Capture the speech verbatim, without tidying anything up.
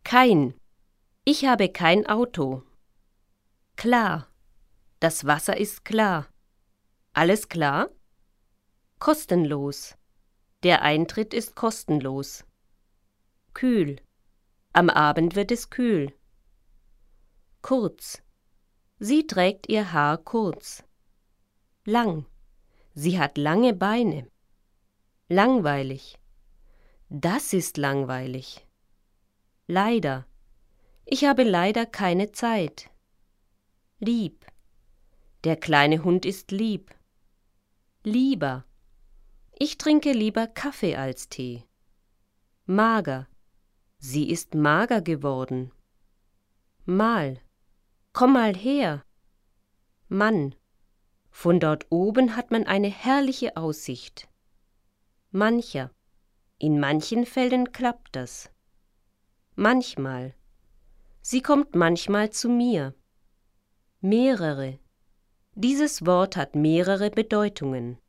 Kein. Ich habe kein Auto. Klar. Das Wasser ist klar. Alles klar? Kostenlos. Der Eintritt ist kostenlos. Kühl. Am Abend wird es kühl. Kurz. Sie trägt ihr Haar kurz. Lang. Sie hat lange Beine. Langweilig. Das ist langweilig. Leider. Ich habe leider keine Zeit. Lieb. Der kleine Hund ist lieb. Lieber. Ich trinke lieber Kaffee als Tee. Mager. Sie ist mager geworden. Mal. Komm mal her. Mann. Von dort oben hat man eine herrliche Aussicht. Mancher. In manchen Fällen klappt das. Manchmal. Sie kommt manchmal zu mir. Mehrere. Dieses Wort hat mehrere Bedeutungen.